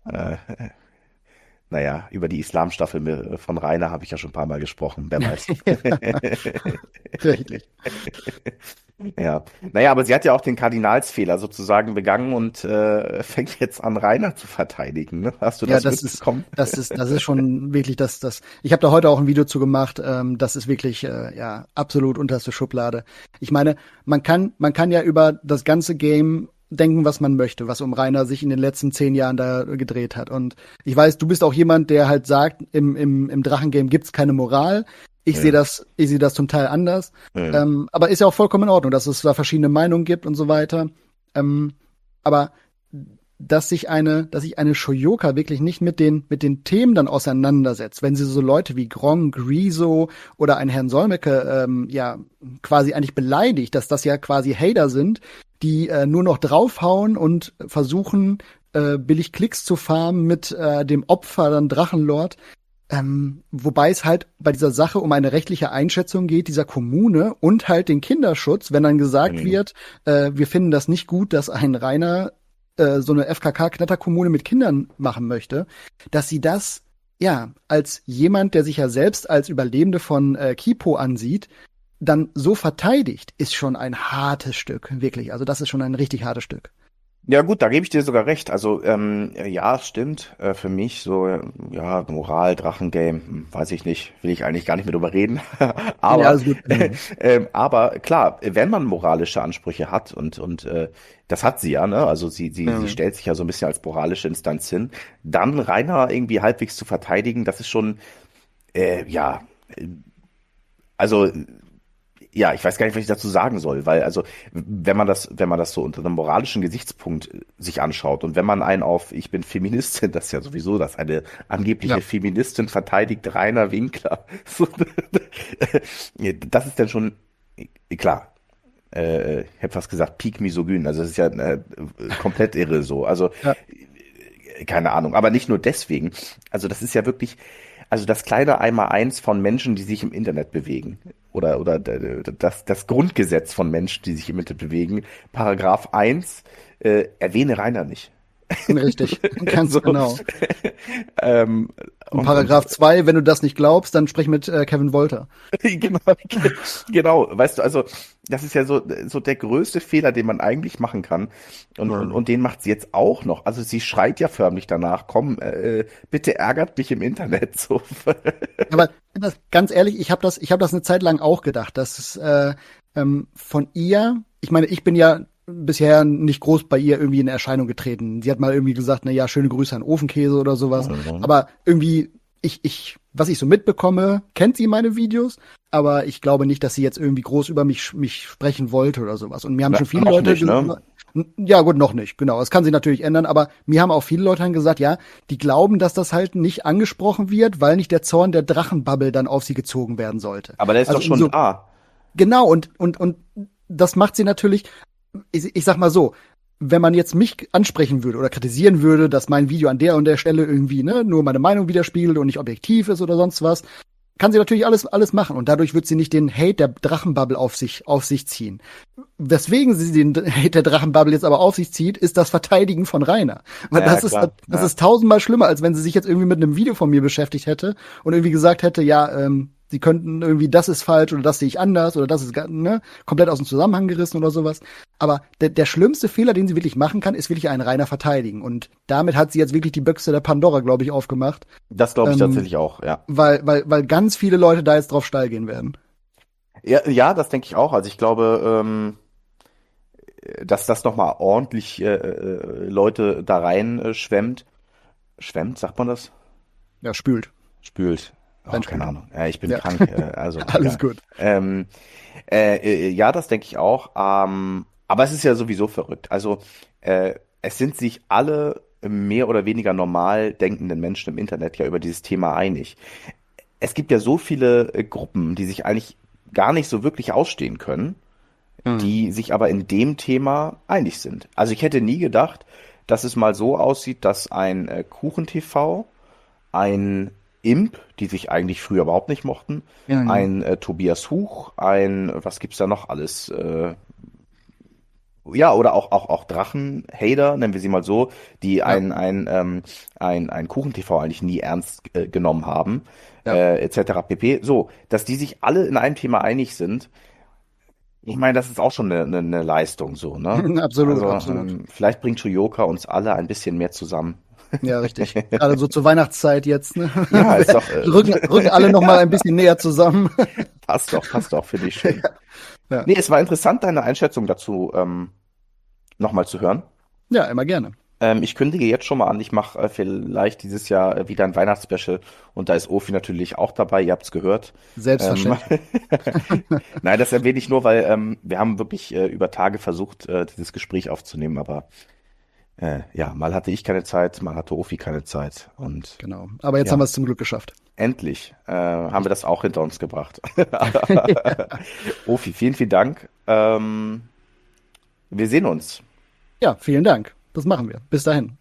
Über die Islamstaffel von Rainer habe ich ja schon ein paar Mal gesprochen. Wer weiß. Richtig. Ja. Naja, aber sie hat ja auch den Kardinalsfehler sozusagen begangen und fängt jetzt an, Rainer zu verteidigen. Ne? Hast du Ja, das mitbekommen? das ist schon wirklich das. Ich habe da heute auch ein Video zu gemacht. Das ist wirklich ja absolut unterste Schublade. Ich meine, man kann ja über das ganze Game denken, was man möchte, was um Rainer sich in den letzten 10 Jahren da gedreht hat. Und ich weiß, du bist auch jemand, der halt sagt, im Drachengame gibt's keine Moral. Ich sehe das zum Teil anders. Ja. Aber ist ja auch vollkommen in Ordnung, dass es da verschiedene Meinungen gibt und so weiter. Aber dass sich eine Shoyoka wirklich nicht mit den Themen dann auseinandersetzt, wenn sie so Leute wie Gronk, Rezo oder einen Herrn Solmecke ja quasi eigentlich beleidigt, dass das ja quasi Hater sind, die nur noch draufhauen und versuchen billig Klicks zu farmen mit dem Opfer dann Drachenlord. Wobei es halt bei dieser Sache um eine rechtliche Einschätzung geht, dieser Kommune und halt den Kinderschutz, wenn dann gesagt wird, wir finden das nicht gut, dass ein Rainer so eine FKK-Knatterkommune mit Kindern machen möchte, dass sie das, ja, als jemand, der sich ja selbst als Überlebende von Kipo ansieht, dann so verteidigt, ist schon ein hartes Stück, wirklich. Also das ist schon ein richtig hartes Stück. Ja gut, da gebe ich dir sogar recht. Also ja, es stimmt. Für mich so, ja, Moral, Drachengame, weiß ich nicht, will ich eigentlich gar nicht mehr drüber reden. Aber, Ja, alles gut. aber klar, wenn man moralische Ansprüche hat und das hat sie ja, ne? Also sie stellt sich ja so ein bisschen als moralische Instanz hin, dann Rainer irgendwie halbwegs zu verteidigen, das ist schon, ja, also ja, ich weiß gar nicht, was ich dazu sagen soll, weil also wenn man das so unter einem moralischen Gesichtspunkt sich anschaut und wenn man einen auf ich bin Feministin, das ist ja sowieso das eine angebliche Feministin verteidigt Rainer Winkler, so, das ist dann schon klar. Ich hätte fast gesagt Peak Misogyn, also das ist ja komplett irre so, also keine Ahnung, aber nicht nur deswegen, also das ist ja wirklich also das kleine Einmaleins von Menschen, die sich im Internet bewegen. Oder das Grundgesetz von Menschen, die sich im Internet bewegen. Paragraph 1, erwähne Rainer nicht. Richtig, ganz So. genau. Und Paragraph 2, wenn du das nicht glaubst, dann sprich mit Kevin Wolter. Genau, weißt du, also das ist ja so der größte Fehler, den man eigentlich machen kann. Und den macht sie jetzt auch noch. Also sie schreit ja förmlich danach, komm, bitte ärgert mich im Internet. So. Aber ganz ehrlich, ich hab das eine Zeit lang auch gedacht, dass es von ihr, ich meine, ich bin ja bisher nicht groß bei ihr irgendwie in Erscheinung getreten. Sie hat mal irgendwie gesagt, na ja, schöne Grüße an Ofenkäse oder sowas. Aber irgendwie, was ich so mitbekomme, kennt sie meine Videos, aber ich glaube nicht, dass sie jetzt irgendwie groß über mich sprechen wollte oder sowas. Und mir haben schon viele Leute nicht, ne? Ja gut, noch nicht, genau. Das kann sich natürlich ändern, aber mir haben auch viele Leute dann gesagt, ja, die glauben, dass das halt nicht angesprochen wird, weil nicht der Zorn der Drachenbubble dann auf sie gezogen werden sollte. Aber der ist Also doch schon da. Genau, und das macht sie natürlich, ich sag mal so, wenn man jetzt mich ansprechen würde oder kritisieren würde, dass mein Video an der und der Stelle irgendwie nur meine Meinung widerspiegelt und nicht objektiv ist oder sonst was, kann sie natürlich alles machen und dadurch wird sie nicht den Hate der Drachenbubble auf sich ziehen. Weswegen sie den Hate der Drachenbubble jetzt aber auf sich zieht, ist das Verteidigen von Rainer. Weil das ist tausendmal schlimmer, als wenn sie sich jetzt irgendwie mit einem Video von mir beschäftigt hätte und irgendwie gesagt hätte, ja, sie könnten irgendwie, das ist falsch oder das sehe ich anders oder das ist komplett aus dem Zusammenhang gerissen oder sowas. Aber der schlimmste Fehler, den sie wirklich machen kann, ist wirklich einen Rainer verteidigen. Und damit hat sie jetzt wirklich die Büchse der Pandora, glaube ich, aufgemacht. Das glaube ich tatsächlich auch, ja. Weil ganz viele Leute da jetzt drauf steil gehen werden. Ja, das denke ich auch. Also ich glaube, dass das nochmal ordentlich Leute da rein schwemmt. Schwemmt, sagt man das? Ja, spült. Spült. Oh, keine Ahnung. Ja, ich bin krank. Also alles gut. Ja, das denke ich auch. Aber es ist ja sowieso verrückt. Also es sind sich alle mehr oder weniger normal denkenden Menschen im Internet ja über dieses Thema einig. Es gibt ja so viele Gruppen, die sich eigentlich gar nicht so wirklich ausstehen können, die sich aber in dem Thema einig sind. Also ich hätte nie gedacht, dass es mal so aussieht, dass ein KuchenTV, ein Imp, die sich eigentlich früher überhaupt nicht mochten, ein Tobias Huch, was gibt's da noch alles? Ja, oder auch Drachen-Hater, nennen wir sie mal so, die ein KuchenTV eigentlich nie ernst genommen haben, etc. pp. So, dass die sich alle in einem Thema einig sind, Ich meine, das ist auch schon eine Leistung so, ne? Absolut, Also, absolut. vielleicht bringt Shoyoka uns alle ein bisschen mehr zusammen. Ja, richtig. Gerade so zur Weihnachtszeit jetzt, ne? Ja, ist doch, Rücken alle noch mal ein bisschen näher zusammen. passt doch, finde ich schön. Ja. Nee, es war interessant, deine Einschätzung dazu nochmal zu hören. Ja, immer gerne. Ich kündige jetzt schon mal an, ich mache vielleicht dieses Jahr wieder ein Weihnachtsspecial und da ist Ofi natürlich auch dabei, ihr habt's gehört. Selbstverständlich. Nein, das erwähne ich nur, weil wir haben wirklich über Tage versucht, dieses Gespräch aufzunehmen, aber ja, mal hatte ich keine Zeit, mal hatte Ofi keine Zeit und Genau. Aber jetzt ja. haben wir es zum Glück geschafft. endlich haben wir das auch hinter uns gebracht. Ofi, vielen, vielen Dank. Wir sehen uns. Ja, vielen Dank. Das machen wir. Bis dahin.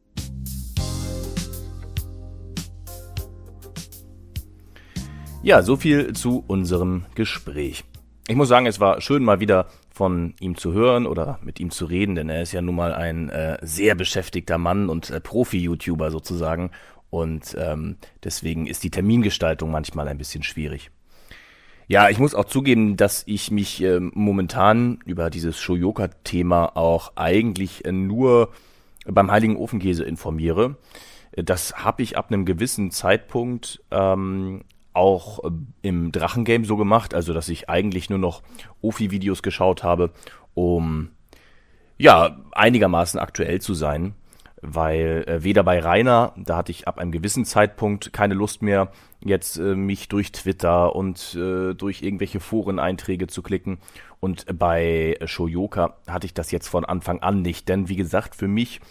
Ja, so viel zu unserem Gespräch. Ich muss sagen, es war schön, mal wieder von ihm zu hören oder mit ihm zu reden, denn er ist ja nun mal ein sehr beschäftigter Mann und Profi-YouTuber sozusagen. Und deswegen ist die Termingestaltung manchmal ein bisschen schwierig. Ja, ich muss auch zugeben, dass ich mich momentan über dieses Shoyoka-Thema auch eigentlich nur beim Heiligen Ofenkäse informiere. Das habe ich ab einem gewissen Zeitpunkt auch im Drachengame so gemacht, also dass ich eigentlich nur noch Ofi-Videos geschaut habe, um ja einigermaßen aktuell zu sein. Weil weder bei Rainer, da hatte ich ab einem gewissen Zeitpunkt keine Lust mehr, jetzt mich durch Twitter und durch irgendwelche Foreneinträge zu klicken. Und bei Shoyoka hatte ich das jetzt von Anfang an nicht. Denn wie gesagt, für mich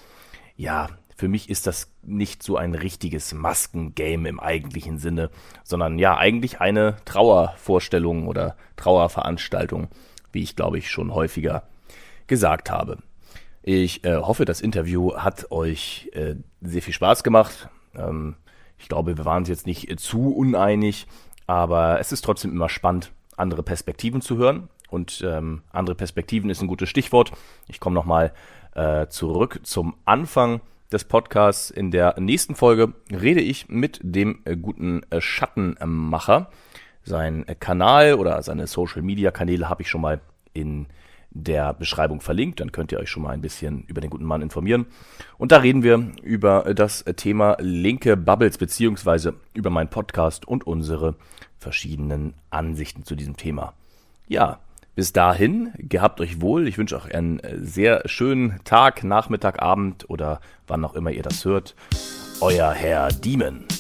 ist das nicht so ein richtiges Maskengame im eigentlichen Sinne, sondern ja eigentlich eine Trauervorstellung oder Trauerveranstaltung, wie ich glaube ich schon häufiger gesagt habe. Ich hoffe, das Interview hat euch sehr viel Spaß gemacht. Ich glaube, wir waren uns jetzt nicht zu uneinig, aber es ist trotzdem immer spannend, andere Perspektiven zu hören. Und andere Perspektiven ist ein gutes Stichwort. Ich komme nochmal zurück zum Anfang des Podcasts. In der nächsten Folge rede ich mit dem guten Schattenmacher. Sein Kanal oder seine Social-Media-Kanäle habe ich schon mal in der Beschreibung verlinkt, dann könnt ihr euch schon mal ein bisschen über den guten Mann informieren. Und da reden wir über das Thema linke Bubbles beziehungsweise über meinen Podcast und unsere verschiedenen Ansichten zu diesem Thema. Ja, bis dahin, gehabt euch wohl. Ich wünsche euch einen sehr schönen Tag, Nachmittag, Abend oder wann auch immer ihr das hört. Euer Herr Diemen.